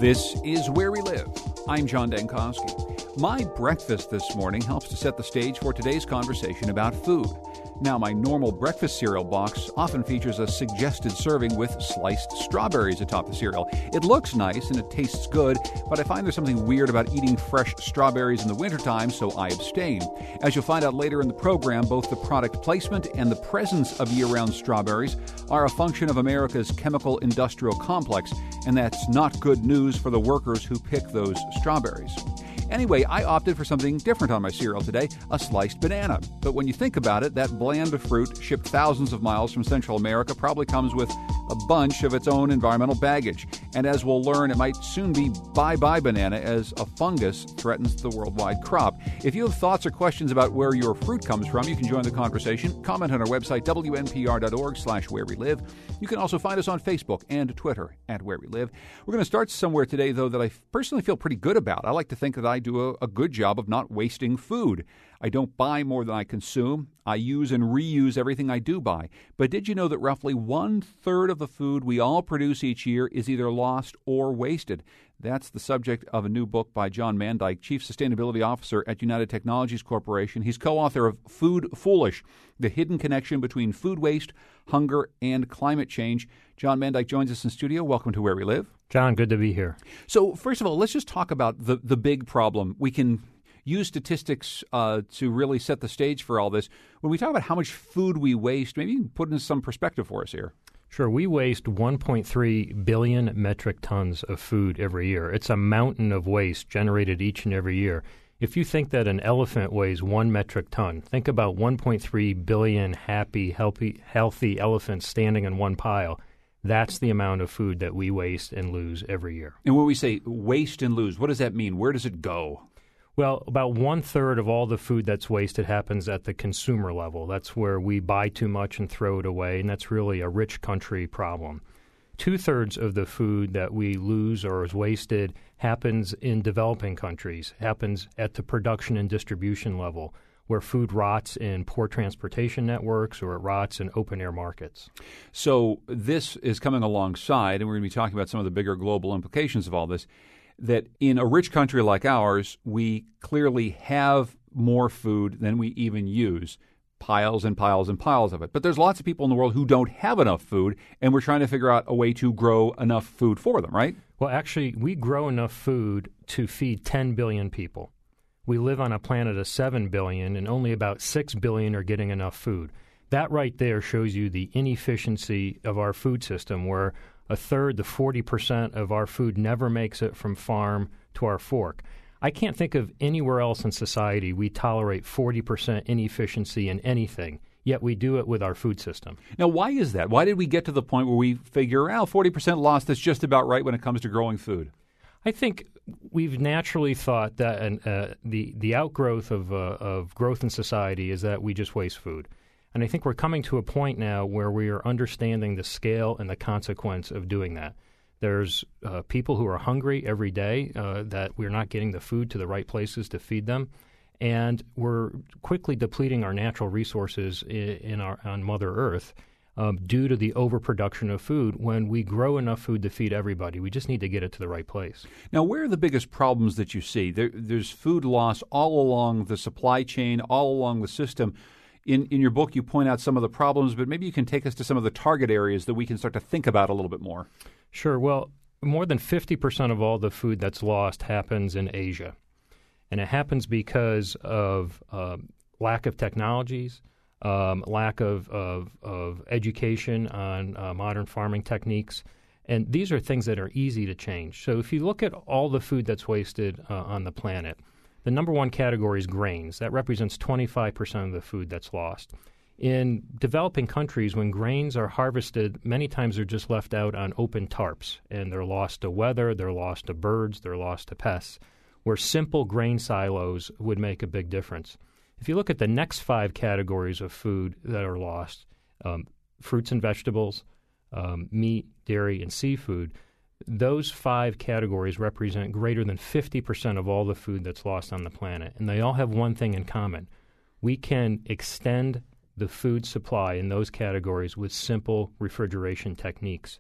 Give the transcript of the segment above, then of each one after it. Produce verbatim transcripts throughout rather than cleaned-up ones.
This is Where We Live. I'm John Dankosky. My breakfast this morning helps to set the stage for today's conversation about food. Now, my normal breakfast cereal box often features a suggested serving with sliced strawberries atop the cereal. It looks nice and it tastes good, but I find there's something weird about eating fresh strawberries in the wintertime, so I abstain. As you'll find out later in the program, both the product placement and the presence of year-round strawberries are a function of America's chemical industrial complex, and that's not good news for the workers who pick those strawberries. Anyway, I opted for something different on my cereal today, a sliced banana. But when you think about it, that bland fruit shipped thousands of miles from Central America probably comes with a bunch of its own environmental baggage. And as we'll learn, it might soon be bye-bye banana as a fungus threatens the worldwide crop. If you have thoughts or questions about where your fruit comes from, you can join the conversation. Comment on our website, W N P R dot org slash where we live. You can also find us on Facebook and Twitter at Where We Live. We're going to start somewhere today, though, that I personally feel pretty good about. I like to think that I do a, a good job of not wasting food. I don't buy more than I consume. I use and reuse everything I do buy. But did you know that roughly one-third of the food we all produce each year is either lost or wasted? That's the subject of a new book by John Mandyke, Chief Sustainability Officer at United Technologies Corporation. He's co-author of Food Foolish, The Hidden Connection Between Food Waste, Hunger, and Climate Change. John Mandyke joins us in studio. Welcome to Where We Live. John, good to be here. So, first of all, let's just talk about the, the big problem. We can use statistics uh, to really set the stage for all this. When we talk about how much food we waste, maybe you can put in some perspective for us here. Sure. We waste one point three billion metric tons of food every year. It's a mountain of waste generated each and every year. If you think that an elephant weighs one metric ton, think about one point three billion happy, healthy, healthy elephants standing in one pile. That's the amount of food that we waste and lose every year. And when we say waste and lose, what does that mean? Where does it go? Well, about one-third of all the food that's wasted happens at the consumer level. That's where we buy too much and throw it away, and that's really a rich country problem. Two-thirds of the food that we lose or is wasted happens in developing countries, happens at the production and distribution level, where food rots in poor transportation networks or it rots in open-air markets. So this is coming alongside, and we're going to be talking about some of the bigger global implications of all this, that in a rich country like ours, we clearly have more food than we even use, piles and piles and piles of it. But there's lots of people in the world who don't have enough food, and we're trying to figure out a way to grow enough food for them, right? Well, actually, we grow enough food to feed ten billion people. We live on a planet of seven billion, and only about six billion are getting enough food. That right there shows you the inefficiency of our food system, where a third to forty percent of our food never makes it from farm to our fork. I can't think of anywhere else in society we tolerate forty percent inefficiency in anything, yet we do it with our food system. Now, why is that? Why did we get to the point where we figure, oh, forty percent lost, that's just about right when it comes to growing food? I think we've naturally thought that an, uh, the, the outgrowth of, uh, of growth in society is that we just waste food. And I think we're coming to a point now where we are understanding the scale and the consequence of doing that. There's uh, people who are hungry every day uh, that we're not getting the food to the right places to feed them. And we're quickly depleting our natural resources in, in our, on Mother Earth um, due to the overproduction of food. When we grow enough food to feed everybody, we just need to get it to the right place. Now, where are the biggest problems that you see? There, there's food loss all along the supply chain, all along the system. In in your book, you point out some of the problems, but maybe you can take us to some of the target areas that we can start to think about a little bit more. Sure. Well, more than fifty percent of all the food that's lost happens in Asia. And it happens because of uh, lack of technologies, um, lack of, of, of education on uh, modern farming techniques. And these are things that are easy to change. So if you look at all the food that's wasted uh, on the planet, the number one category is grains. That represents twenty-five percent of the food that's lost. In developing countries, when grains are harvested, many times they're just left out on open tarps, and they're lost to weather, they're lost to birds, they're lost to pests, where simple grain silos would make a big difference. If you look at the next five categories of food that are lost, um, fruits and vegetables, um, meat, dairy, and seafood, those five categories represent greater than fifty percent of all the food that's lost on the planet. And they all have one thing in common. We can extend the food supply in those categories with simple refrigeration techniques.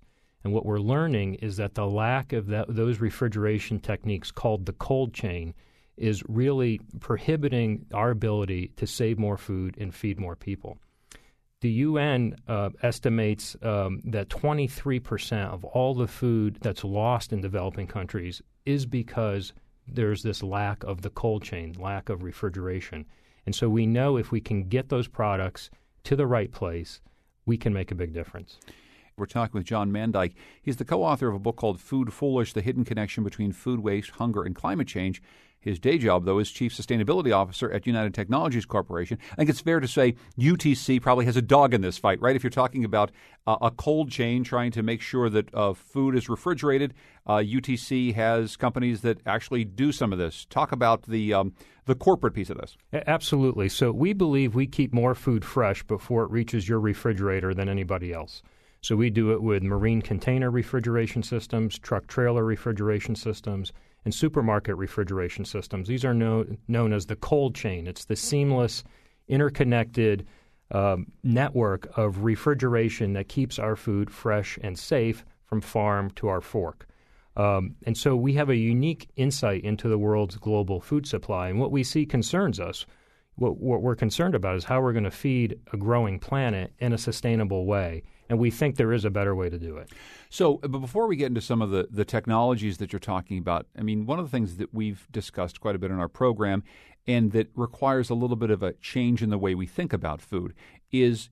And what we're learning is that the lack of that, those refrigeration techniques called the cold chain is really prohibiting our ability to save more food and feed more people. The U N uh, estimates um, that twenty-three percent of all the food that's lost in developing countries is because there's this lack of the cold chain, lack of refrigeration. And so we know if we can get those products to the right place, we can make a big difference. We're talking with John Mandyke. He's the co-author of a book called Food Foolish, The Hidden Connection Between Food Waste, Hunger, and Climate Change. His day job, though, is Chief Sustainability Officer at United Technologies Corporation. I think it's fair to say U T C probably has a dog in this fight, right? If you're talking about uh, a cold chain trying to make sure that uh, food is refrigerated, uh, U T C has companies that actually do some of this. Talk about the um, the corporate piece of this. Absolutely. So we believe we keep more food fresh before it reaches your refrigerator than anybody else. So we do it with marine container refrigeration systems, truck trailer refrigeration systems, and supermarket refrigeration systems. These are known, known as the cold chain. It's the seamless, interconnected um, network of refrigeration that keeps our food fresh and safe from farm to our fork. Um, and so we have a unique insight into the world's global food supply. And what we see concerns us. What, what we're concerned about is how we're going to feed a growing planet in a sustainable way. And we think there is a better way to do it. So, but before we get into some of the, the technologies that you're talking about, I mean, one of the things that we've discussed quite a bit in our program and that requires a little bit of a change in the way we think about food is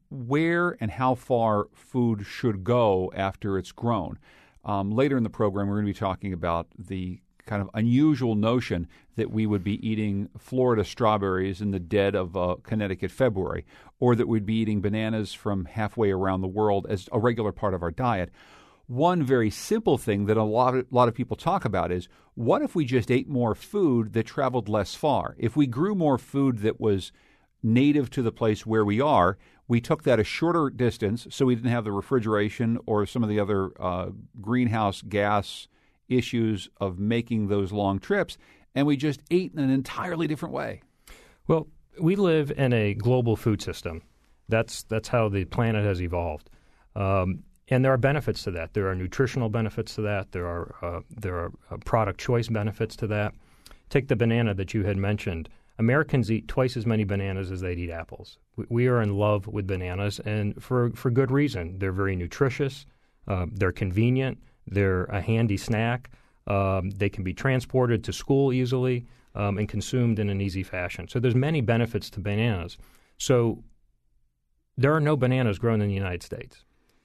where and how far food should go after it's grown. Um, later in the program, we're going to be talking about the kind of unusual notion that we would be eating Florida strawberries in the dead of uh, Connecticut February, or that we'd be eating bananas from halfway around the world as a regular part of our diet. One very simple thing that a lot of, a lot of people talk about is, what if we just ate more food that traveled less far? If we grew more food that was native to the place where we are, we took that a shorter distance so we didn't have the refrigeration or some of the other uh, greenhouse gas issues of making those long trips, and we just ate in an entirely different way. Well, we live in a global food system. That's that's how the planet has evolved, um, and there are benefits to that. There are nutritional benefits to that. There are uh, there are uh, product choice benefits to that. Take the banana that you had mentioned. Americans eat twice as many bananas as they eat apples. We, we are in love with bananas, and for for good reason. They're very nutritious. Uh, they're convenient. They're a handy snack. Um, they can be transported to school easily um, and consumed in an easy fashion. So there's many benefits to bananas. So there are no bananas grown in the United States.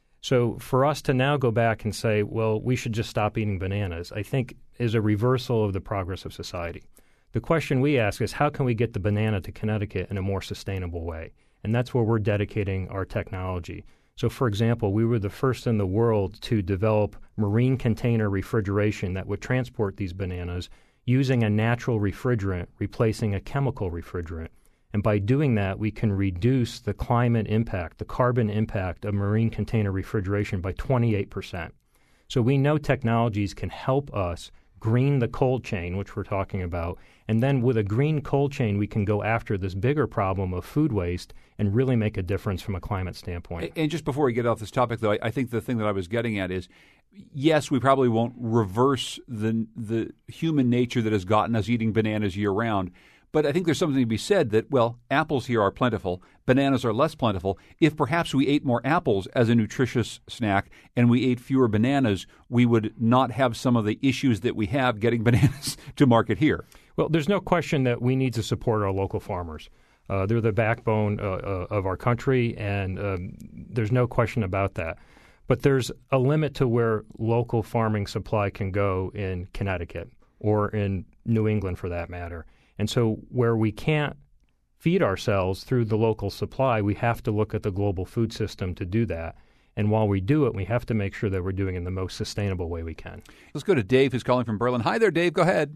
So for us to now go back and say, well, we should just stop eating bananas, I think is a reversal of the progress of society. The question we ask is, how can we get the banana to Connecticut in a more sustainable way? And that's where we're dedicating our technology. So, for example, we were the first in the world to develop marine container refrigeration that would transport these bananas using a natural refrigerant, replacing a chemical refrigerant. And by doing that, we can reduce the climate impact, the carbon impact of marine container refrigeration by twenty-eight percent. So we know technologies can help us green the cold chain, which we're talking about, and then with a green cold chain, we can go after this bigger problem of food waste and really make a difference from a climate standpoint. And just before we get off this topic, though, I think the thing that I was getting at is, yes, we probably won't reverse the the human nature that has gotten us eating bananas year-round, but I think there's something to be said that, well, apples here are plentiful, bananas are less plentiful. If perhaps we ate more apples as a nutritious snack and we ate fewer bananas, we would not have some of the issues that we have getting bananas to market here. Well, there's no question that we need to support our local farmers. Uh, they're the backbone uh, uh, of our country, and um, there's no question about that. But there's a limit to where local farming supply can go in Connecticut or in New England, for that matter. And so where we can't feed ourselves through the local supply, we have to look at the global food system to do that. And while we do it, we have to make sure that we're doing it in the most sustainable way we can. Let's go to Dave, who's calling from Berlin. Hi there, Dave. Go ahead.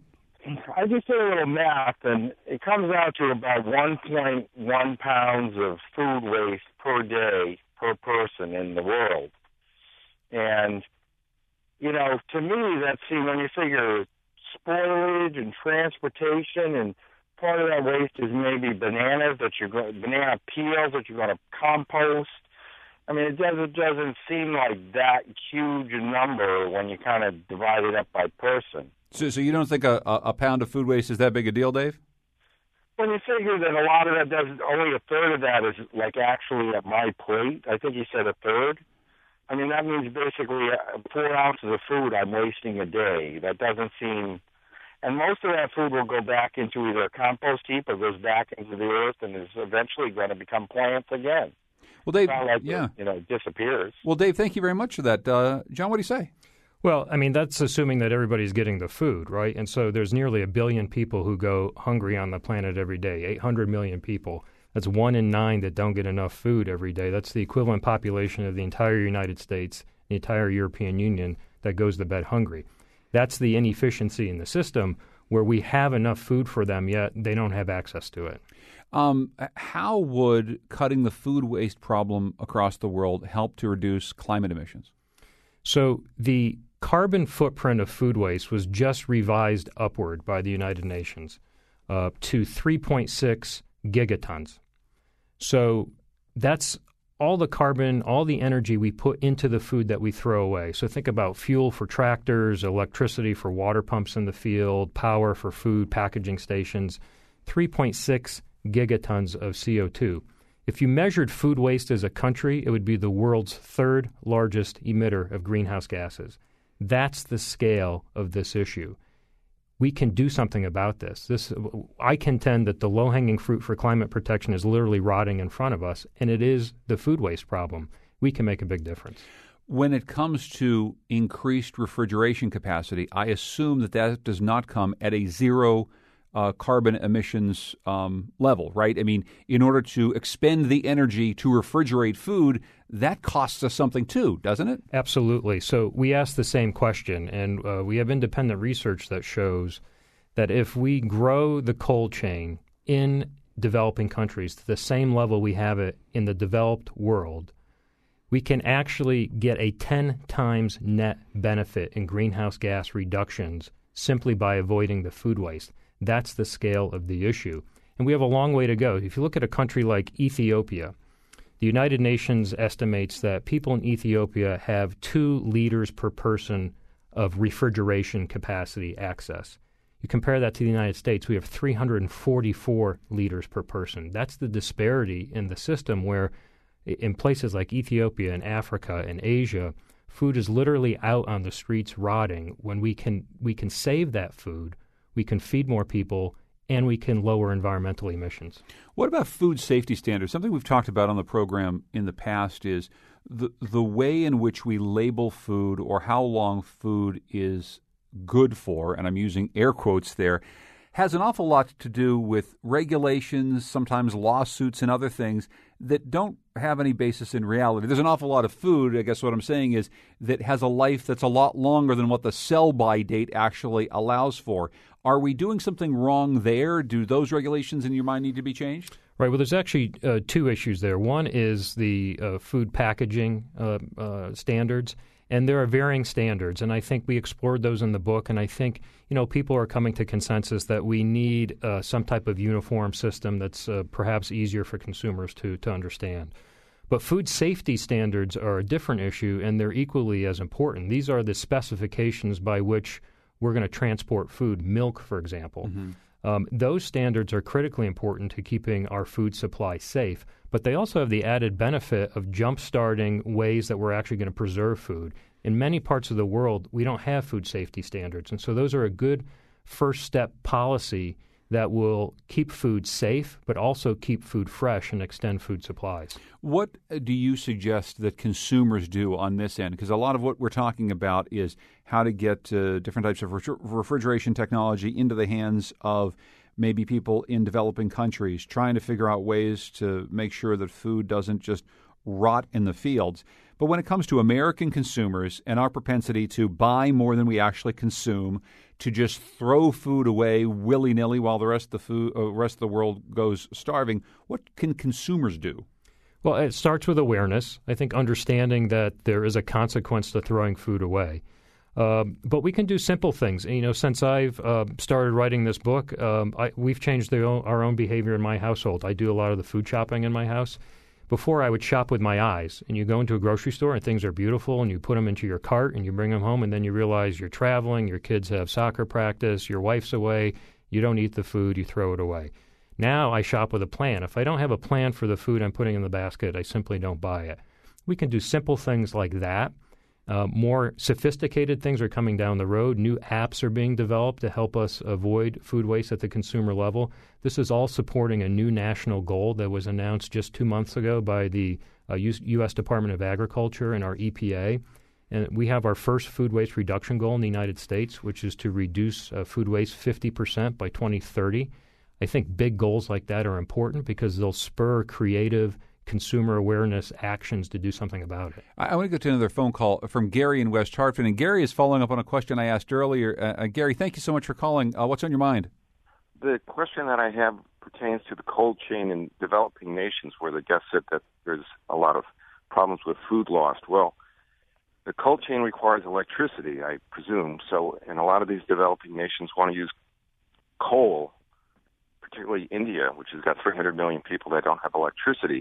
I just did a little math, and it comes out to about one point one pounds of food waste per day per person in the world. And, you know, to me, that seems, when you figure spoilage and transportation, and part of that waste is maybe bananas that you're going, banana peels that you're going to compost, I mean, it doesn't, doesn't seem like that huge a number when you kind of divide it up by person. So, so you don't think a, a pound of food waste is that big a deal, Dave? When you figure that a lot of that doesn't, only a third of that is like actually at my plate. I think you said a third. I mean, that means basically four ounces of food I'm wasting a day. That doesn't seem, and most of that food will go back into either a compost heap or goes back into the earth and is eventually going to become plants again. Well, Dave, it's not like yeah, it, you know, disappears. Well, Dave, thank you very much for that. Uh, John, what do you say? Well, I mean, that's assuming that everybody's getting the food, right? And so there's nearly a billion people who go hungry on the planet every day, eight hundred million people. That's one in nine that don't get enough food every day. That's the equivalent population of the entire United States, the entire European Union that goes to bed hungry. That's the inefficiency in the system where we have enough food for them, yet they don't have access to it. Um, how would cutting the food waste problem across the world help to reduce climate emissions? So the carbon footprint of food waste was just revised upward by the United Nations uh, to three point six gigatons. So that's all the carbon, all the energy we put into the food that we throw away. So think about fuel for tractors, electricity for water pumps in the field, power for food packaging stations, three point six gigatons of C O two. If you measured food waste as a country, it would be the world's third largest emitter of greenhouse gases. That's the scale of this issue. We can do something about this. This, I contend that the low-hanging fruit for climate protection is literally rotting in front of us, and it is the food waste problem. We can make a big difference. When it comes to increased refrigeration capacity, I assume that that does not come at a zero uh, carbon emissions um, level, right? I mean, in order to expend the energy to refrigerate food, that costs us something too, doesn't it? Absolutely. So we asked the same question, and uh, we have independent research that shows that if we grow the cold chain in developing countries to the same level we have it in the developed world, we can actually get a ten times net benefit in greenhouse gas reductions simply by avoiding the food waste. That's the scale of the issue. And we have a long way to go. If you look at a country like Ethiopia, the United Nations estimates that people in Ethiopia have two liters per person of refrigeration capacity access. You compare that to the United States, we have three hundred forty-four liters per person. That's the disparity in the system where in places like Ethiopia and Africa and Asia, food is literally out on the streets rotting. When we can we can save that food, we can feed more people, and we can lower environmental emissions. What about food safety standards? Something we've talked about on the program in the past is the the way in which we label food or how long food is good for, and I'm using air quotes there, has an awful lot to do with regulations, sometimes lawsuits and other things that don't have any basis in reality. There's an awful lot of food, I guess what I'm saying is, that has a life that's a lot longer than what the sell-by date actually allows for. Are we doing something wrong there? Do those regulations, in your mind, need to be changed? Right. Well, there's actually uh, two issues there. One is the uh, food packaging uh, uh, standards, and there are varying standards. And I think we explored those in the book, and I think, you know, people are coming to consensus that we need uh, some type of uniform system that's uh, perhaps easier for consumers to, to understand. But food safety standards are a different issue, and they're equally as important. These are the specifications by which we're going to transport food, milk, for example. Mm-hmm. Um, those standards are critically important to keeping our food supply safe, but they also have the added benefit of jump-starting ways that we're actually going to preserve food. In many parts of the world, we don't have food safety standards, and so those are a good first step policy that will keep food safe, but also keep food fresh and extend food supplies. What do you suggest that consumers do on this end? Because a lot of what we're talking about is how to get uh, different types of refri- refrigeration technology into the hands of maybe people in developing countries, trying to figure out ways to make sure that food doesn't just rot in the fields. But when it comes to American consumers and our propensity to buy more than we actually consume, to just throw food away willy-nilly while the rest of the food, uh, rest of the world goes starving, what can consumers do? Well, it starts with awareness. I think understanding that there is a consequence to throwing food away. Uh, but we can do simple things. You know, since I've uh, started writing this book, um, I, we've changed the, our own behavior in my household. I do a lot of the food shopping in my house. Before, I would shop with my eyes, and you go into a grocery store and things are beautiful, and you put them into your cart and you bring them home, and then you realize you're traveling, your kids have soccer practice, your wife's away, you don't eat the food, you throw it away. Now I shop with a plan. If I don't have a plan for the food I'm putting in the basket, I simply don't buy it. We can do simple things like that. Uh, more sophisticated things are coming down the road. New apps are being developed to help us avoid food waste at the consumer level. This is all supporting a new national goal that was announced just two months ago by the uh, U S Department of Agriculture and our E P A. And we have our first food waste reduction goal in the United States, which is to reduce uh, food waste fifty percent by twenty thirty. I think big goals like that are important because they'll spur creative consumer awareness actions to do something about it. I, I want to go to another phone call from Gary in West Hartford. And Gary is following up on a question I asked earlier. Uh, uh, Gary, thank you so much for calling. Uh, what's on your mind? The question that I have pertains to the cold chain in developing nations where the guest said that there's a lot of problems with food lost. Well, the cold chain requires electricity, I presume. So, and a lot of these developing nations want to use coal, particularly India, which has got three hundred million people that don't have electricity,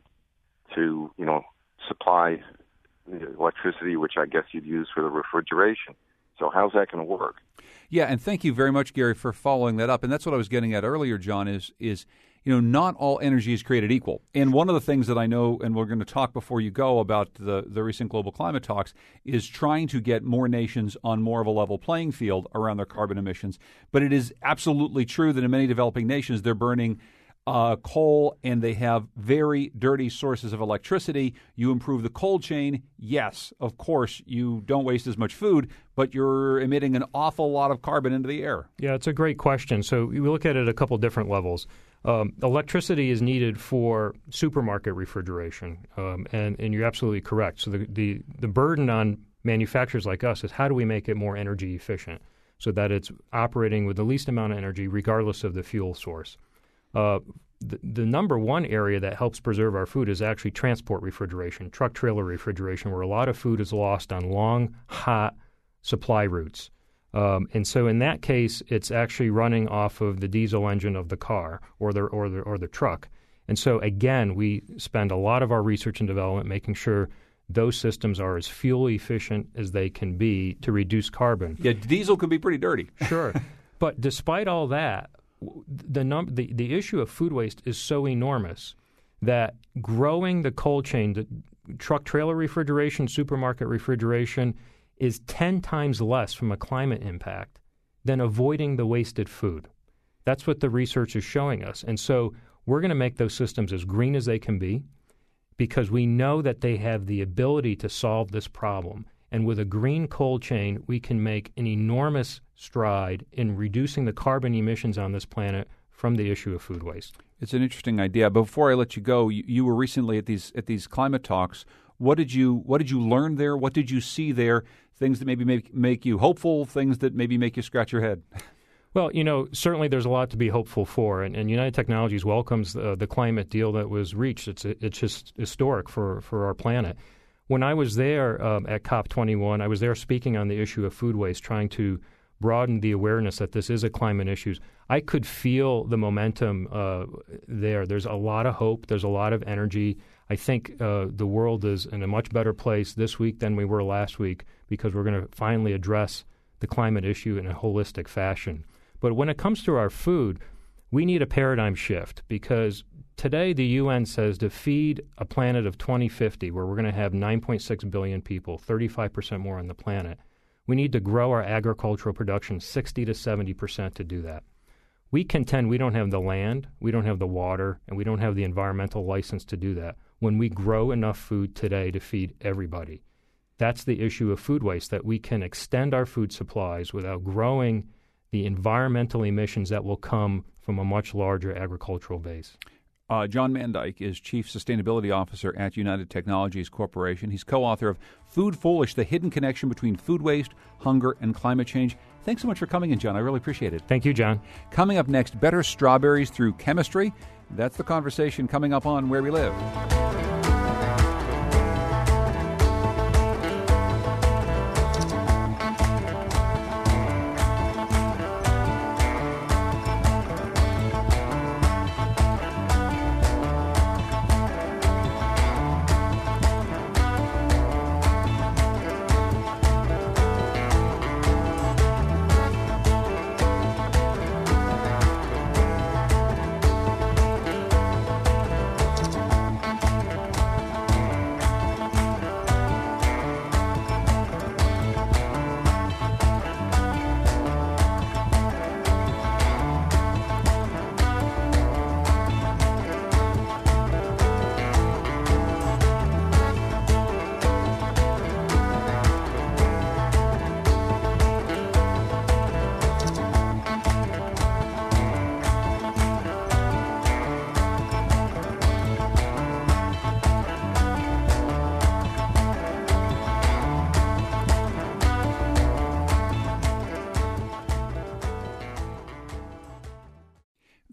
to, you know, supply the electricity, which I guess you'd use for the refrigeration. So how's that going to work? Yeah, and thank you very much, Gary, for following that up. And that's what I was getting at earlier, John, is, is you know, not all energy is created equal. And one of the things that I know, and we're going to talk before you go about the, the recent global climate talks, is trying to get more nations on more of a level playing field around their carbon emissions. But it is absolutely true that in many developing nations, they're burning Uh, coal, and they have very dirty sources of electricity. You improve the cold chain, yes, of course, you don't waste as much food, but you're emitting an awful lot of carbon into the air. Yeah, it's a great question. So we look at it at a couple different levels. Um, electricity is needed for supermarket refrigeration, um, and, and you're absolutely correct. So the, the, the burden on manufacturers like us is how do we make it more energy efficient so that it's operating with the least amount of energy regardless of the fuel source. Uh, the, the number one area that helps preserve our food is actually transport refrigeration, truck trailer refrigeration, where a lot of food is lost on long, hot supply routes. Um, and so in that case, it's actually running off of the diesel engine of the car or the, or the, or the truck. And so, again, we spend a lot of our research and development making sure those systems are as fuel efficient as they can be to reduce carbon. Yeah, diesel can be pretty dirty. Sure. But despite all that, The, num- the the issue of food waste is so enormous that growing the cold chain, the truck trailer refrigeration, supermarket refrigeration, is ten times less from a climate impact than avoiding the wasted food. That's what the research is showing us. And so we're going to make those systems as green as they can be because we know that they have the ability to solve this problem. And with a green cold chain, we can make an enormous stride in reducing the carbon emissions on this planet from the issue of food waste. It's an interesting idea. Before I let you go, you, you were recently at these at these climate talks. What did you what did you learn there? What did you see there? Things that maybe make make you hopeful, things that maybe make you scratch your head. Well, you know, certainly there's a lot to be hopeful for, and, and United Technologies welcomes uh, the climate deal that was reached. It's it's just historic for, for our planet. When I was there um, at COP twenty-one, I was there speaking on the issue of food waste, trying to broaden the awareness that this is a climate issue. I could feel the momentum uh, there. There's a lot of hope. There's a lot of energy. I think uh, the world is in a much better place this week than we were last week because we're going to finally address the climate issue in a holistic fashion. But when it comes to our food, we need a paradigm shift because today the U N says to feed a planet of twenty fifty, where we're going to have nine point six billion people, thirty-five percent more on the planet, we need to grow our agricultural production sixty to seventy percent to do that. We contend we don't have the land, we don't have the water, and we don't have the environmental license to do that when we grow enough food today to feed everybody. That's the issue of food waste, that we can extend our food supplies without growing the environmental emissions that will come from a much larger agricultural base. Uh, John Mandyke is Chief Sustainability Officer at United Technologies Corporation. He's co-author of Food Foolish, The Hidden Connection Between Food Waste, Hunger, and Climate Change. Thanks so much for coming in, John. I really appreciate it. Thank you, John. Coming up next, better strawberries through chemistry. That's the conversation coming up on Where We Live.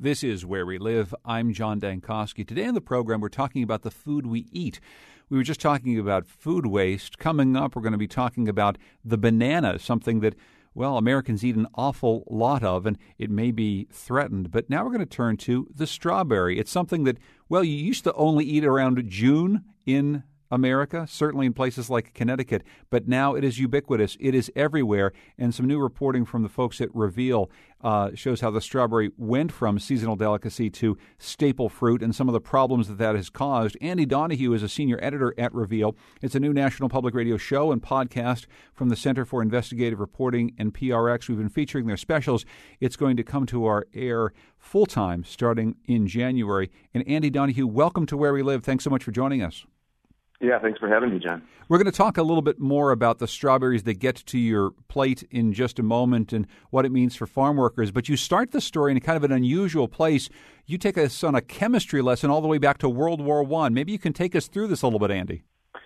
This is Where We Live. I'm John Dankosky. Today on the program, we're talking about the food we eat. We were just talking about food waste. Coming up, we're going to be talking about the banana, something that, well, Americans eat an awful lot of, and it may be threatened. But now we're going to turn to the strawberry. It's something that, well, you used to only eat around June in America, certainly in places like Connecticut, but now it is ubiquitous. It is everywhere, and some new reporting from the folks at Reveal uh, shows how the strawberry went from seasonal delicacy to staple fruit and some of the problems that that has caused. Andy Donahue is a senior editor at Reveal. It's a new national public radio show and podcast from the Center for Investigative Reporting and P R X. We've been featuring their specials. It's going to come to our air full-time starting in January. And Andy Donahue, welcome to Where We Live. Thanks so much for joining us. Yeah, thanks for having me, John. We're going to talk a little bit more about the strawberries that get to your plate in just a moment and what it means for farm workers. But you start the story in kind of an unusual place. You take us on a chemistry lesson all the way back to World War One. Maybe you can take us through this a little bit, Andy.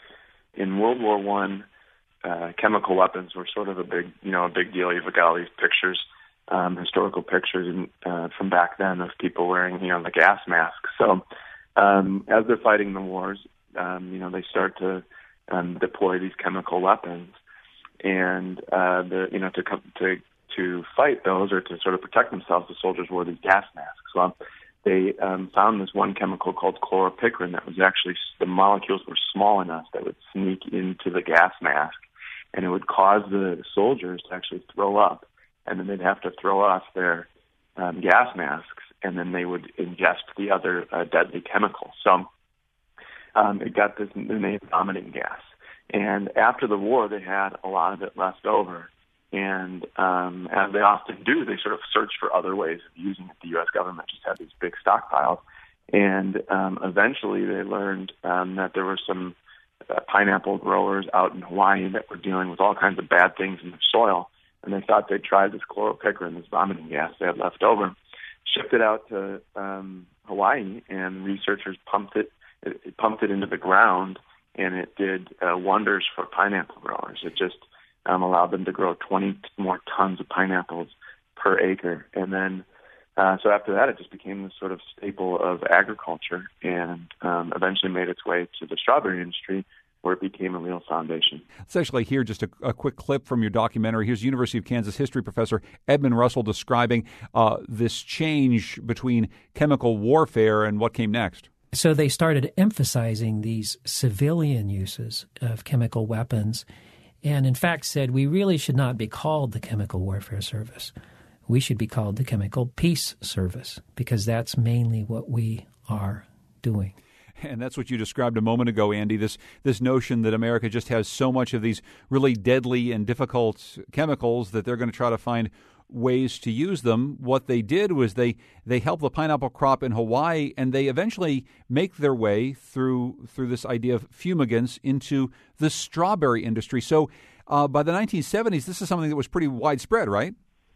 In World War One, uh, chemical weapons were sort of a big, you know, a big deal. You've got all these pictures, um, historical pictures and, uh, from back then of people wearing, you know, the gas masks. So um, as they're fighting the wars, Um, you know, they start to um, deploy these chemical weapons, and uh, the you know to come to to fight those or to sort of protect themselves, the soldiers wore these gas masks. Well, they um, found this one chemical called chloropicrin that was actually the molecules were small enough that would sneak into the gas mask, and it would cause the soldiers to actually throw up, and then they'd have to throw off their um, gas masks, and then they would ingest the other uh, deadly chemical. So. Um, it got this the name vomiting gas. And after the war, they had a lot of it left over. And um, as they often do, they sort of searched for other ways of using it. The U S government just had these big stockpiles. And um, eventually they learned um, that there were some uh, pineapple growers out in Hawaii that were dealing with all kinds of bad things in the soil. And they thought they'd try this chloropicrin, this vomiting gas they had left over, shipped it out to um, Hawaii, and researchers pumped it It, it pumped it into the ground, and it did uh, wonders for pineapple growers. It just um, allowed them to grow twenty more tons of pineapples per acre. And then, uh, so after that, it just became this sort of staple of agriculture, and um, eventually made its way to the strawberry industry, where it became a real foundation. Let's actually hear just a, a quick clip from your documentary. Here's University of Kansas history professor Edmund Russell describing uh, this change between chemical warfare and what came next. So they started emphasizing these civilian uses of chemical weapons and, in fact, said we really should not be called the Chemical Warfare Service. We should be called the Chemical Peace Service, because that's mainly what we are doing. And that's what you described a moment ago, Andy, this this notion that America just has so much of these really deadly and difficult chemicals that they're going to try to find ways to use them. What they did was they, they helped the pineapple crop in Hawaii, and they eventually make their way through through this idea of fumigants into the strawberry industry. So uh, by the nineteen seventies, this is something that was pretty widespread, right?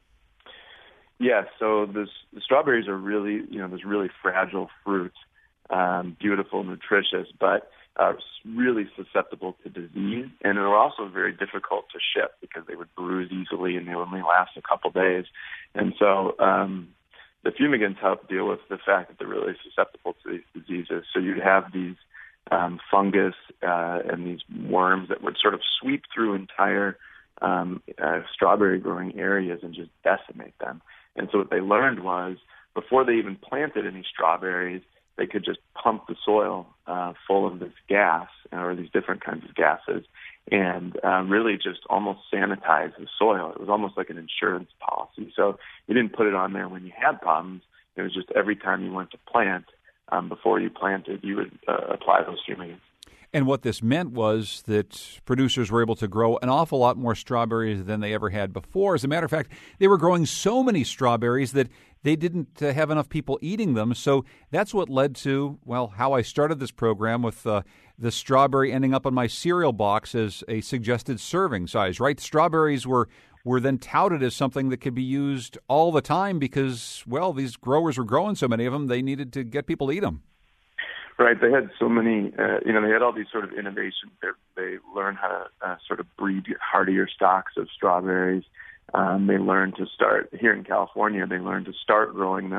Yeah, so this, the strawberries are really, you know, this really fragile fruit, um, beautiful, nutritious, but Uh, really susceptible to disease, and they were also very difficult to ship because they would bruise easily and they would only last a couple days. And so um, the fumigants help deal with the fact that they're really susceptible to these diseases. So you'd have these um, fungus uh, and these worms that would sort of sweep through entire um, uh, strawberry growing areas and just decimate them. And so what they learned was, before they even planted any strawberries, they could just pump the soil uh, full of this gas or these different kinds of gases and uh, really just almost sanitize the soil. It was almost like an insurance policy. So you didn't put it on there when you had problems. It was just every time you went to plant, um, before you planted, you would uh, apply those fumigants. And what this meant was that producers were able to grow an awful lot more strawberries than they ever had before. As a matter of fact, they were growing so many strawberries that they didn't uh, have enough people eating them. So that's what led to, well, how I started this program with uh, the strawberry ending up on my cereal box as a suggested serving size, right? Strawberries were were then touted as something that could be used all the time because, well, these growers were growing so many of them, they needed to get people to eat them. Right. They had so many, uh, you know, they had all these sort of innovations. They, they learned how to uh, sort of breed hardier stocks of strawberries. Um, they learned to start, here in California, they learned to start growing them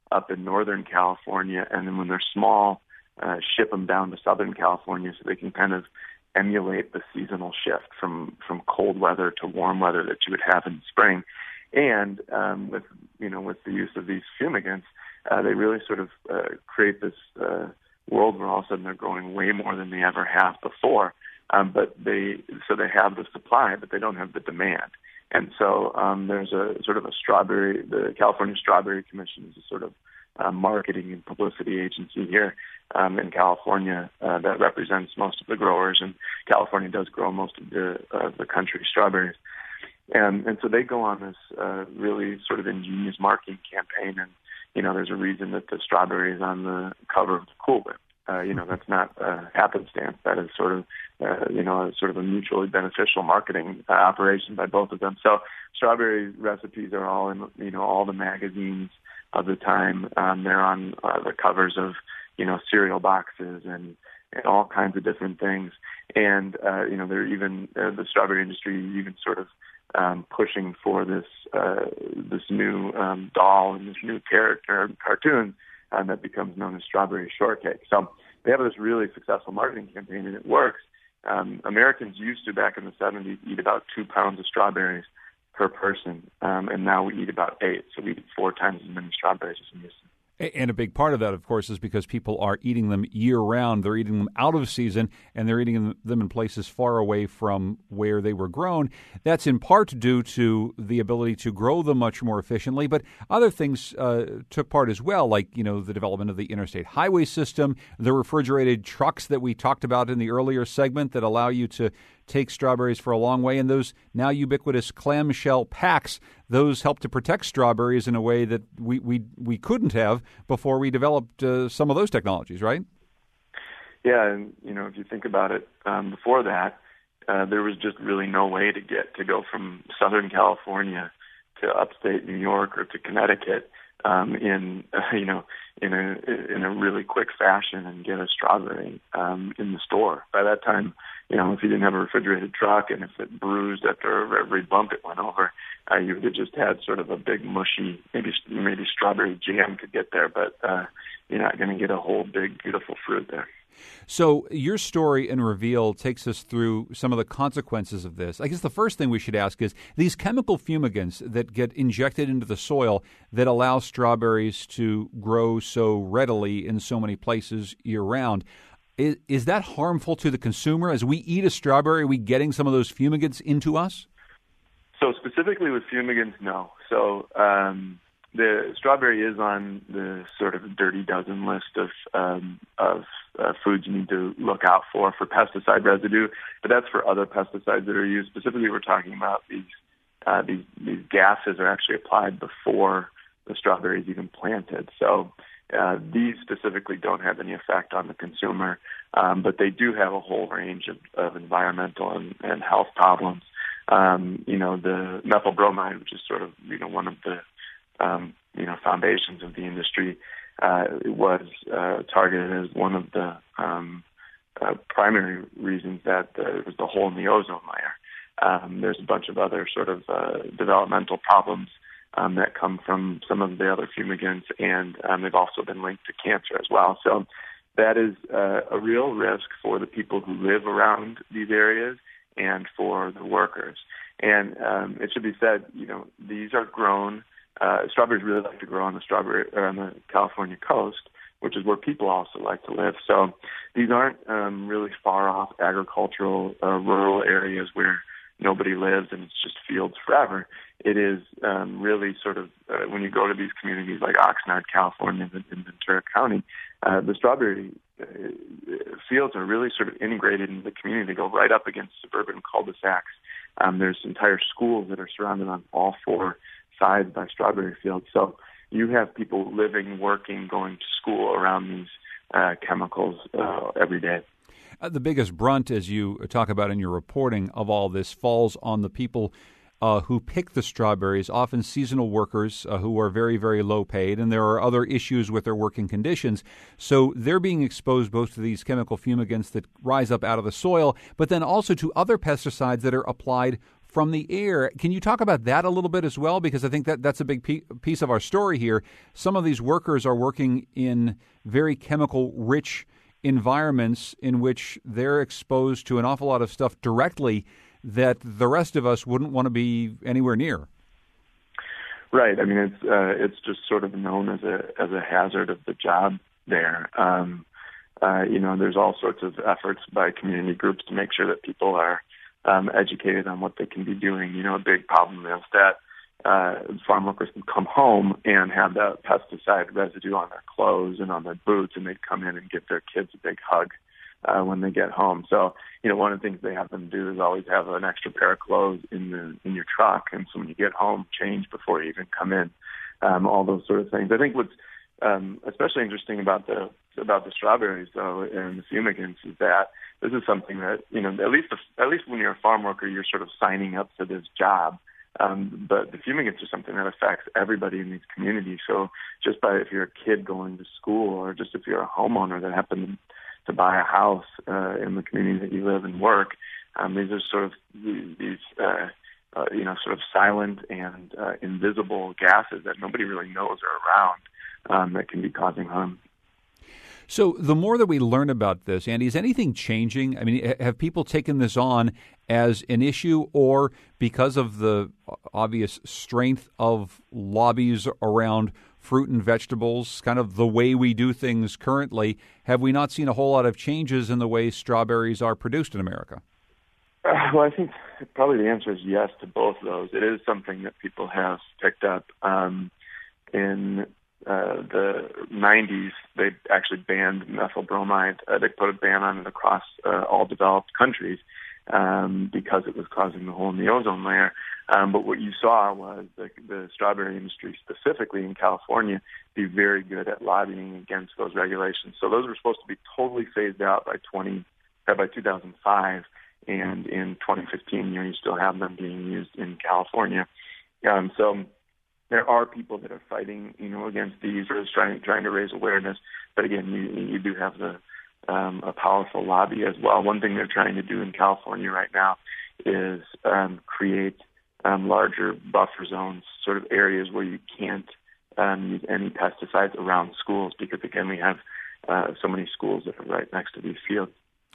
up in Northern California, and then when they're small, uh, ship them down to Southern California so they can kind of emulate the seasonal shift from, from cold weather to warm weather that you would have in spring. And um, with you know with the use of these fumigants, uh, they really sort of uh, create this uh, world where all of a sudden they're growing way more than they ever have before. Um, but they so they have the supply, but they don't have the demand. And so um, there's a sort of a strawberry. The California Strawberry Commission is a sort of uh, marketing and publicity agency here um, in California uh, that represents most of the growers. And California does grow most of the uh, the country strawberries. And and so they go on this uh, really sort of ingenious marketing campaign. And you know, there's a reason that the strawberry is on the cover of the Cool Whip. Uh, you know, that's not uh, happenstance. That is sort of, uh, you know, sort of a mutually beneficial marketing uh, operation by both of them. So strawberry recipes are all in, you know, all the magazines of the time. Um, they're on uh, the covers of, you know, cereal boxes and, and all kinds of different things. And, uh, you know, they're even, uh, the strawberry industry even sort of um, pushing for this, uh, this new um, doll and this new character cartoon Um, that becomes known as strawberry shortcake. So they have this really successful marketing campaign, and it works. Um, Americans used to, back in the seventies, eat about two pounds of strawberries per person, um, and now we eat about eight. So we eat four times as many strawberries as we used to. And a big part of that, of course, is because people are eating them year-round. They're eating them out of season, and they're eating them in places far away from where they were grown. That's in part due to the ability to grow them much more efficiently, but other things uh, took part as well, like, you know, the development of the interstate highway system, the refrigerated trucks that we talked about in the earlier segment that allow you to take strawberries for a long way, and those now ubiquitous clamshell packs, those help to protect strawberries in a way that we we, we couldn't have before we developed uh, some of those technologies, right? Yeah, and you know, if you think about it, um, before that, uh, there was just really no way to get to go from Southern California to upstate New York or to Connecticut um, in uh, you know in a in a really quick fashion and get a strawberry um, in the store. By that time, you know, if you didn't have a refrigerated truck and if it bruised after every bump it went over, uh, you would have just had sort of a big mushy, maybe maybe strawberry jam could get there, but uh, you're not going to get a whole big beautiful fruit there. So your story in Reveal takes us through some of the consequences of this. I guess the first thing we should ask is these chemical fumigants that get injected into the soil that allow strawberries to grow so readily in so many places year-round, is, is that harmful to the consumer? As we eat a strawberry, are we getting some of those fumigants into us? So specifically with fumigants, no. So um, the strawberry is on the sort of dirty dozen list of um, of uh, foods you need to look out for for pesticide residue, but that's for other pesticides that are used. Specifically, we're talking about these uh, these these gases are actually applied before the strawberry is even planted. So uh, these specifically don't have any effect on the consumer, um, but they do have a whole range of, of environmental and, and health problems. Um, you know, the methyl bromide, which is sort of, you know, one of the, um, you know, foundations of the industry, uh, it was uh, targeted as one of the um, uh, primary reasons that uh, it was the hole in the ozone layer. Um, there's a bunch of other sort of uh, developmental problems um, that come from some of the other fumigants, and um, they've also been linked to cancer as well. So that is uh, a real risk for the people who live around these areas and for the workers. And um, it should be said, you know, these are grown, uh, strawberries really like to grow on the strawberry or on the California coast, which is where people also like to live. So these aren't um, really far off agricultural, uh, rural areas where nobody lives and it's just fields forever. It is um, really sort of, uh, when you go to these communities like Oxnard, California, in Ventura County, uh, the strawberry uh, fields are really sort of integrated into the community. They go right up against suburban cul-de-sacs. Um, there's entire schools that are surrounded on all four sides by strawberry fields. So you have people living, working, going to school around these uh, chemicals uh, every day. Uh, the biggest brunt, as you talk about in your reporting of all this, falls on the people uh, who pick the strawberries, often seasonal workers uh, who are very, very low paid, and there are other issues with their working conditions. So they're being exposed both to these chemical fumigants that rise up out of the soil, but then also to other pesticides that are applied from the air. Can you talk about that a little bit as well? Because I think that that's a big piece of our story here. Some of these workers are working in very chemical-rich environments in which they're exposed to an awful lot of stuff directly that the rest of us wouldn't want to be anywhere near. Right. I mean, it's uh, it's just sort of known as a as a hazard of the job there. Um, uh, you know, there's all sorts of efforts by community groups to make sure that people are um, educated on what they can be doing. You know, a big problem is that uh, farm workers can come home and have that pesticide residue on their clothes and on their boots, and they come in and give their kids a big hug uh, when they get home. So, you know, one of the things they have them do is always have an extra pair of clothes in the in your truck, and so when you get home, change before you even come in. Um, all those sort of things. I think what's um, especially interesting about the about the strawberries, though, and the fumigants is that this is something that, you know, at least the, at least when you're a farm worker, you're sort of signing up for this job. Um, but the fumigants are something that affects everybody in these communities. So just by if you're a kid going to school, or just if you're a homeowner that happens to buy a house uh, in the community that you live and work, um, these are sort of these, uh, uh, you know, sort of silent and uh, invisible gases that nobody really knows are around um, that can be causing harm. So the more that we learn about this, Andy, is anything changing? I mean, have people taken this on as an issue, or because of the obvious strength of lobbies around fruit and vegetables, kind of the way we do things currently, have we not seen a whole lot of changes in the way strawberries are produced in America? Uh, well, I think probably the answer is yes to both of those. It is something that people have picked up. Um, in uh, the nineties, they actually banned methyl bromide. Uh, they put a ban on it across uh, all developed countries um, because it was causing the hole in the ozone layer. Um, but what you saw was the, the strawberry industry, specifically in California, be very good at lobbying against those regulations. So those were supposed to be totally phased out by twenty uh, by two thousand five. And in twenty fifteen, you know, you still have them being used in California. Um, so there are people that are fighting, you know, against these, or trying trying to raise awareness. But again, you, you do have the um, a powerful lobby as well. One thing they're trying to do in California right now is um, create um, larger buffer zones, sort of areas where you can't um, use any pesticides around schools, because again, we have uh, so many schools that are right next to these fields.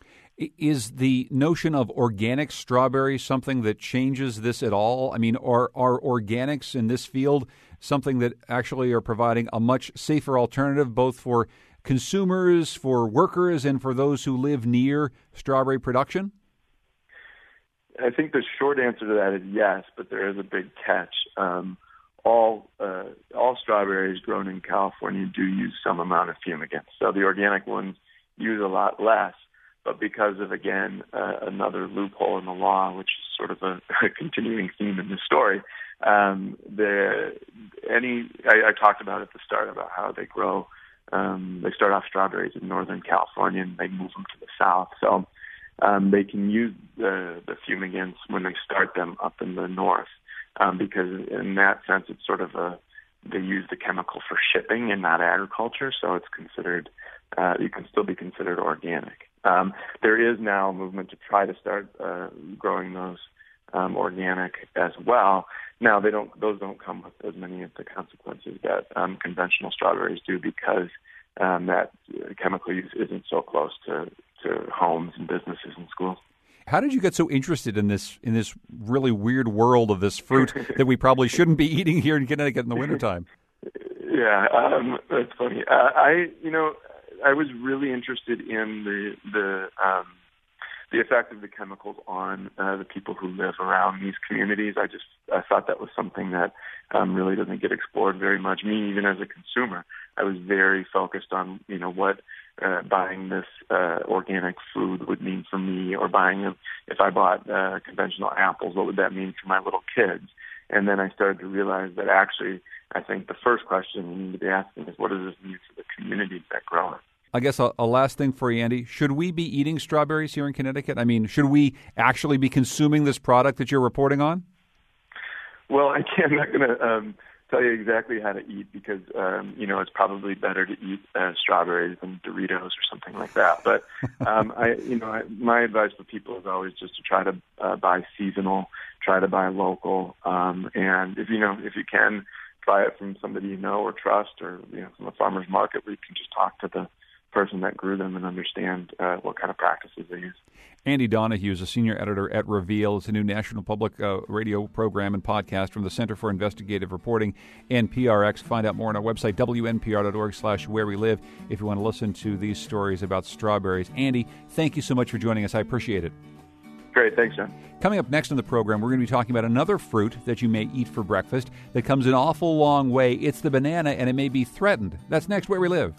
Is the notion of organic strawberries something that changes this at all? I mean, are, are organics in this field something that actually are providing a much safer alternative both for consumers, for workers, and for those who live near strawberry production? I think the short answer to that is yes, but there is a big catch. Um, all uh, all strawberries grown in California do use some amount of fumigants. So the organic ones use a lot less. But because of, again, uh, another loophole in the law, which is sort of a, a continuing theme in this story, um, the any I, I talked about at the start about how they grow. Um, they start off strawberries in Northern California and they move them to the south. So um, they can use the, the fumigants when they start them up in the north, um, because in that sense it's sort of a they use the chemical for shipping and not agriculture. So it's considered uh, you can still be considered organic. Um, there is now a movement to try to start uh, growing those um, organic as well. Now, they don't; those don't come with as many of the consequences that um, conventional strawberries do, because um, that chemical use isn't so close to, to homes and businesses and schools. How did you get so interested in this in this really weird world of this fruit that we probably shouldn't be eating here in Connecticut in the wintertime? Yeah, um, that's funny. Uh, I, you know. I was really interested in the the um, the effect of the chemicals on uh, the people who live around these communities. I just I thought that was something that um, really doesn't get explored very much. Me, even as a consumer, I was very focused on you know what uh, buying this uh, organic food would mean for me, or buying a, if I bought uh, conventional apples, what would that mean for my little kids? And then I started to realize that actually, I think the first question you need to be asking is, what does this mean for the communities that grow it? I guess a, a last thing for you, Andy. Should we be eating strawberries here in Connecticut? I mean, should we actually be consuming this product that you're reporting on? Well, I can't, I'm not going to um, tell you exactly how to eat because, um, you know, it's probably better to eat uh, strawberries than Doritos or something like that. But, um, I, you know, I, my advice for people is always just to try to uh, buy seasonal, try to buy local. Um, and if, you know, if you can, buy it from somebody you know or trust or, you know, from a farmer's market where you can just talk to the person that grew them and understand uh, what kind of practices they use. Andy Donahue is a senior editor at Reveal. It's a new national public uh, radio program and podcast from the Center for Investigative Reporting, N P R X. Find out more on our website, W N P R dot org slash where we live, if you want to listen to these stories about strawberries. Andy, thank you so much for joining us. I appreciate it. Great. Thanks, John. Coming up next on the program, we're going to be talking about another fruit that you may eat for breakfast that comes an awful long way. It's the banana, and it may be threatened. That's next, Where We Live.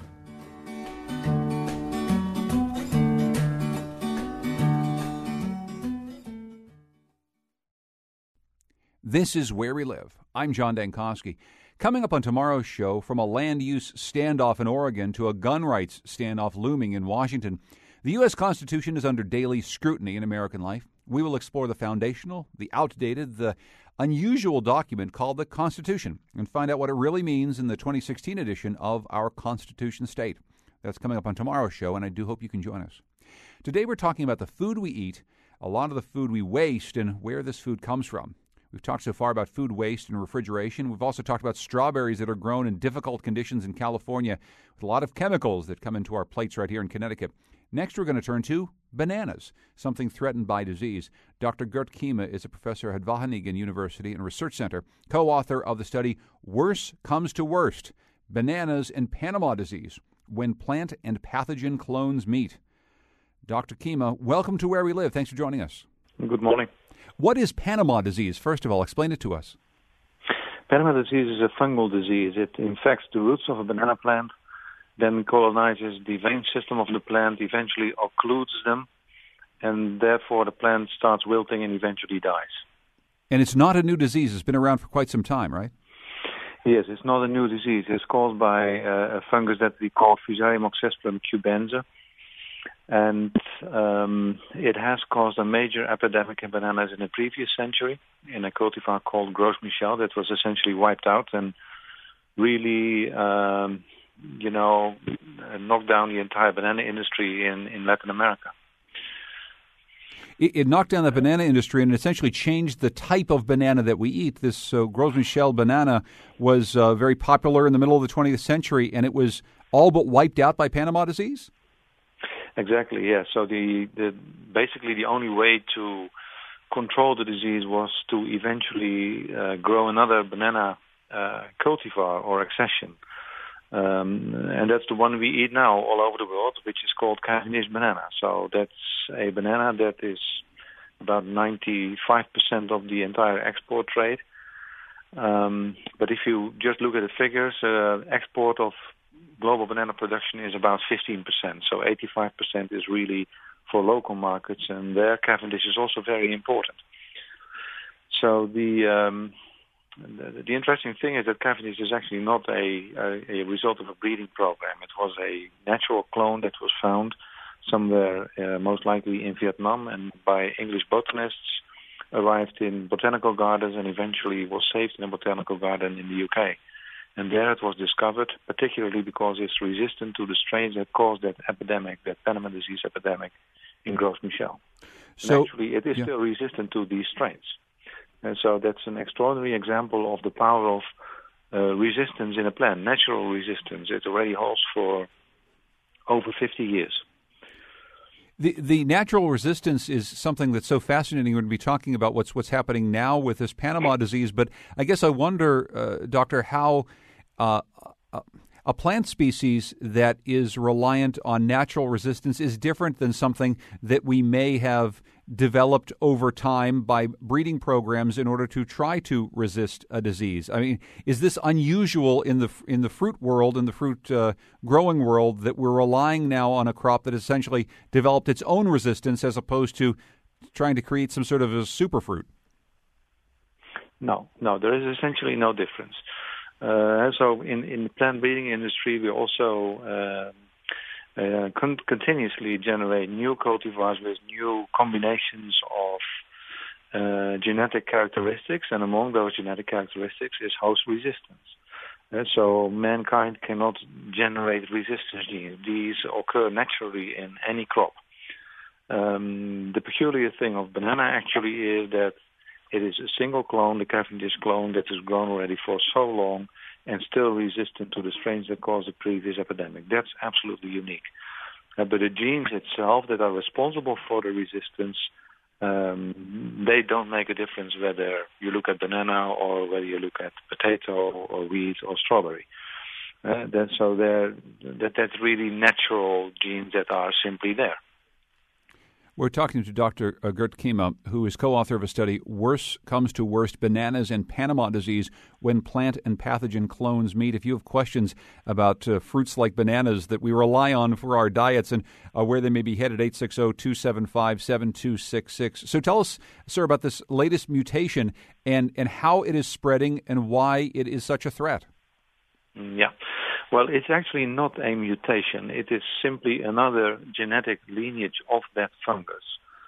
This is Where We Live. I'm John Dankosky. Coming up on tomorrow's show, from a land use standoff in Oregon to a gun rights standoff looming in Washington, the U S Constitution is under daily scrutiny in American life. We will explore the foundational, the outdated, the unusual document called the Constitution and find out what it really means in the twenty sixteen edition of our Constitution State. That's coming up on tomorrow's show, and I do hope you can join us. Today we're talking about the food we eat, a lot of the food we waste, and where this food comes from. We've talked so far about food waste and refrigeration. We've also talked about strawberries that are grown in difficult conditions in California with a lot of chemicals that come into our plates right here in Connecticut. Next, we're going to turn to bananas, something threatened by disease. Doctor Gert Kiemen is a professor at Wageningen University and Research Center, co-author of the study Worse Comes to Worst, Bananas and Panama Disease, When Plant and Pathogen Clones Meet. Doctor Kiemen, welcome to Where We Live. Thanks for joining us. Good morning. What is Panama disease? First of all, explain it to us. Panama disease is a fungal disease. It infects the roots of a banana plant, then colonizes the vein system of the plant, eventually occludes them, and therefore the plant starts wilting and eventually dies. And it's not a new disease. It's been around for quite some time, right? Yes, it's not a new disease. It's caused by uh, a fungus that we call Fusarium oxyspilum cubense. And um, it has caused a major epidemic in bananas in the previous century in a cultivar called Gros Michel that was essentially wiped out and really, um, you know, knocked down the entire banana industry in, in Latin America. It, it knocked down the banana industry and essentially changed the type of banana that we eat. This uh, Gros Michel banana was uh, very popular in the middle of the twentieth century, and it was all but wiped out by Panama disease? Exactly, yeah. So the, the basically the only way to control the disease was to eventually uh, grow another banana uh, cultivar or accession. Um, and that's the one we eat now all over the world, which is called Cavendish banana. So that's a banana that is about ninety-five percent of the entire export trade. Um, but if you just look at the figures, uh, export of global banana production is about fifteen percent, so eighty-five percent is really for local markets, and there Cavendish is also very important. So the, um, the the interesting thing is that Cavendish is actually not a, a, a result of a breeding program. It was a natural clone that was found somewhere, uh, most likely in Vietnam, and by English botanists, arrived in botanical gardens and eventually was saved in a botanical garden in the U K. And there it was discovered, particularly because it's resistant to the strains that caused that epidemic, that Panama disease epidemic in Gros Michel. So, and actually, it is yeah. still resistant to these strains. And so that's an extraordinary example of the power of uh, resistance in a plant, natural resistance. It already holds for over fifty years. The the natural resistance is something that's so fascinating. We're going to be talking about what's what's happening now with this Panama disease. But I guess I wonder, uh, Doctor, how uh, a plant species that is reliant on natural resistance is different than something that we may have developed over time by breeding programs in order to try to resist a disease. I mean, is this unusual in the in the fruit world, in the fruit uh, growing world, that we're relying now on a crop that essentially developed its own resistance as opposed to trying to create some sort of a superfruit? No, no, there is essentially no difference. Uh, so in, in the plant breeding industry, we also uh, uh, con- continuously generate new cultivars with new combinations of uh, genetic characteristics, and among those genetic characteristics is host resistance. Uh, so mankind cannot generate resistance genes. These occur naturally in any crop. Um, the peculiar thing of banana actually is that it is a single clone, the Cavendish clone, that has grown already for so long and still resistant to the strains that caused the previous epidemic. That's absolutely unique. Uh, but the genes itself that are responsible for the resistance, um, they don't make a difference whether you look at banana or whether you look at potato or wheat or strawberry. Uh, that, so that, that's really natural genes that are simply there. We're talking to Doctor Geert Kima, who is co-author of a study, Worse Comes to Worst, Bananas and Panama Disease When Plant and Pathogen Clones Meet. If you have questions about uh, fruits like bananas that we rely on for our diets and uh, where they may be headed, eight six zero, two seven five, seven two six six. So tell us, sir, about this latest mutation and, and how it is spreading and why it is such a threat. Yeah. Well, it's actually not a mutation. It is simply another genetic lineage of that fungus.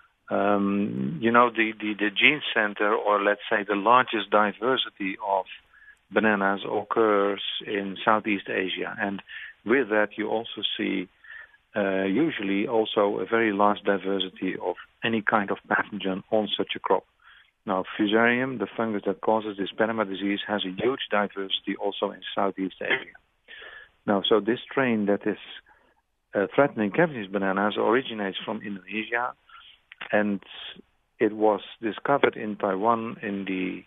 Um, you know, the, the, the gene center, or let's say the largest diversity of bananas, occurs in Southeast Asia. And with that, you also see uh, usually also a very large diversity of any kind of pathogen on such a crop. Now, Fusarium, the fungus that causes this Panama disease, has a huge diversity also in Southeast Asia. Now, so this strain that is uh, threatening Cavendish bananas originates from Indonesia, and it was discovered in Taiwan in the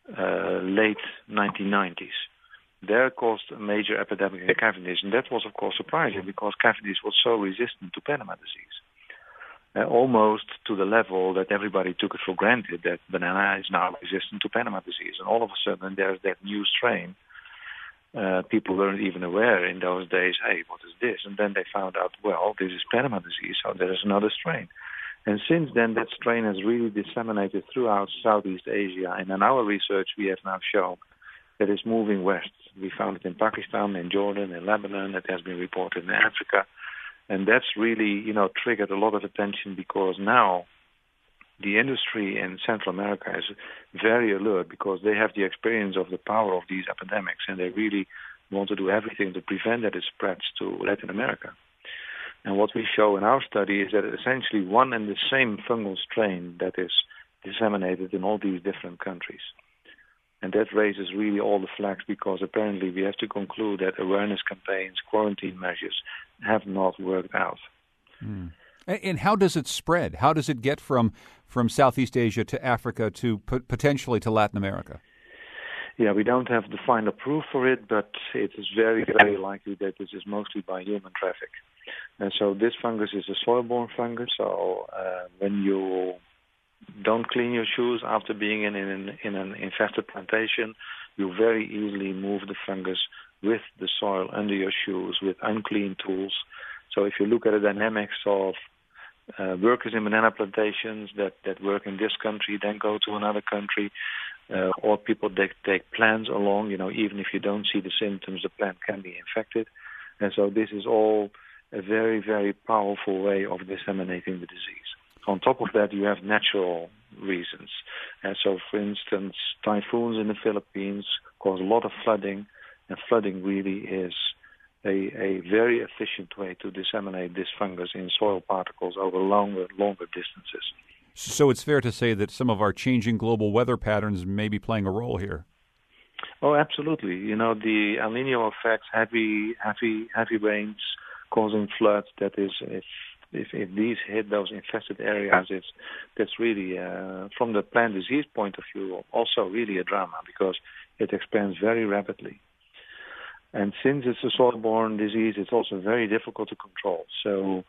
uh, late nineteen nineties. There caused a major epidemic in Cavendish, and that was, of course, surprising because Cavendish was so resistant to Panama disease, uh, almost to the level that everybody took it for granted that banana is now resistant to Panama disease, and all of a sudden there's that new strain. Uh, people weren't even aware in those days, hey, what is this? And then they found out, well, this is Panama disease, so there is another strain. And since then, that strain has really disseminated throughout Southeast Asia. And in our research, we have now shown that it's moving west. We found it in Pakistan, in Jordan, in Lebanon. It has been reported in Africa. And that's really, you know, triggered a lot of attention because now the industry in Central America is very alert because they have the experience of the power of these epidemics, and they really want to do everything to prevent that it spreads to Latin America. And what we show in our study is that essentially one and the same fungal strain that is disseminated in all these different countries. And that raises really all the flags because apparently we have to conclude that awareness campaigns, quarantine measures have not worked out. Mm. And how does it spread? How does it get from, from Southeast Asia to Africa to p- potentially to Latin America? Yeah, we don't have the final proof for it, but it is very, very likely that this is mostly by human traffic. And so this fungus is a soil-borne fungus, so uh, when you don't clean your shoes after being in, in, in an infested plantation, you very easily move the fungus with the soil under your shoes with unclean tools. So if you look at the dynamics of Uh, workers in banana plantations that, that work in this country, then go to another country, uh, or people that take plants along, you know, even if you don't see the symptoms, the plant can be infected. And so this is all a very, very powerful way of disseminating the disease. On top of that, you have natural reasons. And so, for instance, typhoons in the Philippines cause a lot of flooding, and flooding really is A, a very efficient way to disseminate this fungus in soil particles over longer, longer distances. So it's fair to say that some of our changing global weather patterns may be playing a role here. Oh, absolutely. You know, the El Nino effects, heavy, heavy, heavy rains causing floods. That is, if if, if these hit those infested areas, it's that's really, uh, from the plant disease point of view, also really a drama because it expands very rapidly. And since it's a soil-borne disease, it's also very difficult to control. So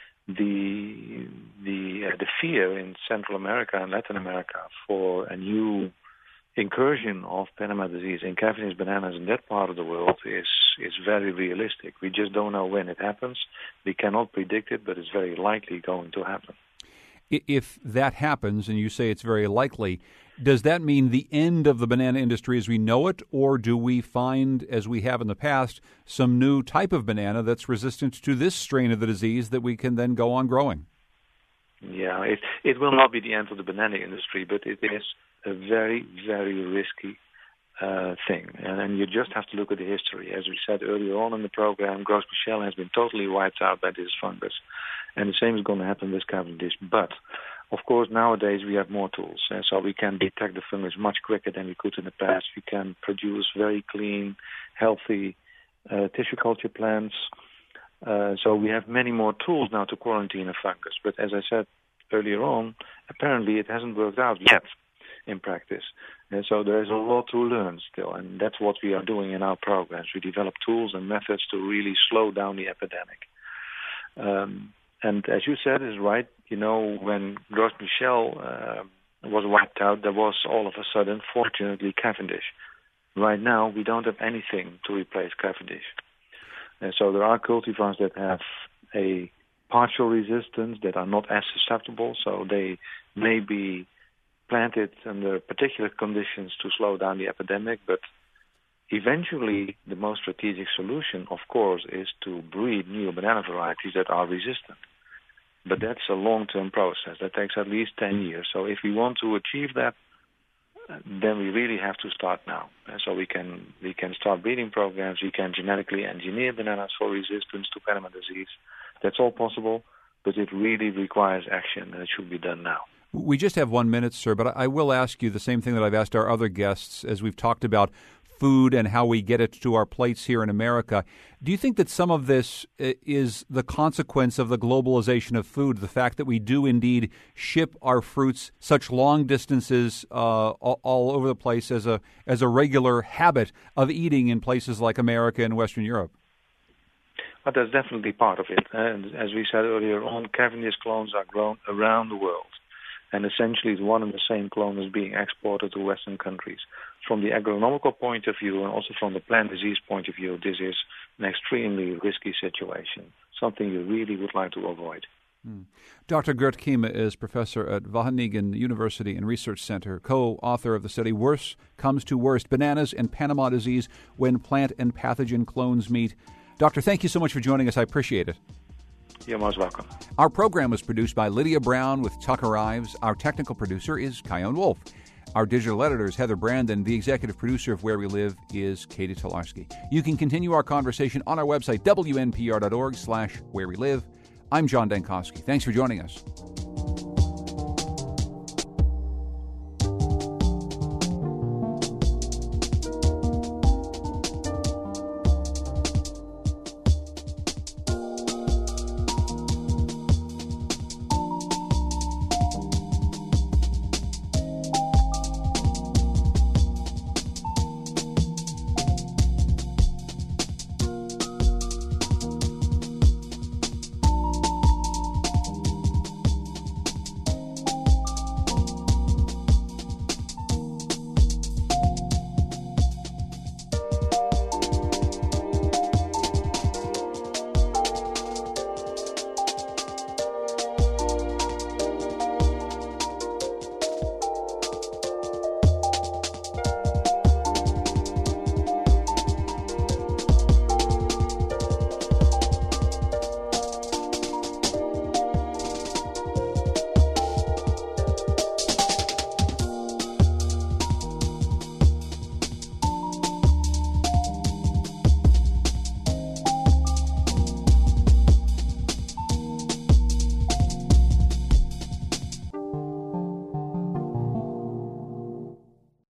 the the uh, the fear in Central America and Latin America for a new incursion of Panama disease in Cavendish bananas in that part of the world is is very realistic. We just don't know when it happens. We cannot predict it, but it's very likely going to happen. If that happens, and you say it's very likely, does that mean the end of the banana industry as we know it, or do we find, as we have in the past, some new type of banana that's resistant to this strain of the disease that we can then go on growing? Yeah, it it will not be the end of the banana industry, but it is a very, very risky uh, thing. And, and you just have to look at the history. As we said earlier on in the program, Gros Michel has been totally wiped out by this fungus. And the same is going to happen with Cavendish. But, of course, nowadays we have more tools. And so we can detect the fungus much quicker than we could in the past. We can produce very clean, healthy uh, tissue culture plants. Uh, so we have many more tools now to quarantine a fungus. But as I said earlier on, apparently it hasn't worked out yet in practice. And so there is a lot to learn still, and that's what we are doing in our programs. We develop tools and methods to really slow down the epidemic. Um, and as you said, is right. You know, when Gros Michel uh, was wiped out, there was all of a sudden, fortunately, Cavendish. Right now, we don't have anything to replace Cavendish. And so there are cultivars that have a partial resistance that are not as susceptible, so they may be planted under particular conditions to slow down the epidemic, but eventually the most strategic solution, of course, is to breed new banana varieties that are resistant. But that's a long-term process. That takes at least ten years. So if we want to achieve that, then we really have to start now. And so we can we can start breeding programs. We can genetically engineer bananas for resistance to Panama disease. That's all possible, but it really requires action, and it should be done now. We just have one minute, sir, but I will ask you the same thing that I've asked our other guests as we've talked about food and how we get it to our plates here in America. Do you think that some of this is the consequence of the globalization of food, the fact that we do indeed ship our fruits such long distances uh, all, all over the place as a as a regular habit of eating in places like America and Western Europe? But that's definitely part of it. And as we said earlier on, Cavendish clones are grown around the world. And essentially, one and the same clone is being exported to Western countries. From the agronomical point of view and also from the plant disease point of view, this is an extremely risky situation, something you really would like to avoid. Hmm. Doctor Gert Kiema is professor at Wageningen University and Research Center, co-author of the study Worse Comes to Worst, Bananas and Panama Disease When Plant and Pathogen Clones Meet. Doctor, thank you so much for joining us. I appreciate it. You're most welcome. Our program was produced by Lydia Brown with Tucker Ives. Our technical producer is Kyone Wolf. Our digital editor is Heather Brandon. The executive producer of Where We Live is Katie Tolarski. You can continue our conversation on our website, W N P R dot org slash where we live. I'm John Dankosky. Thanks for joining us.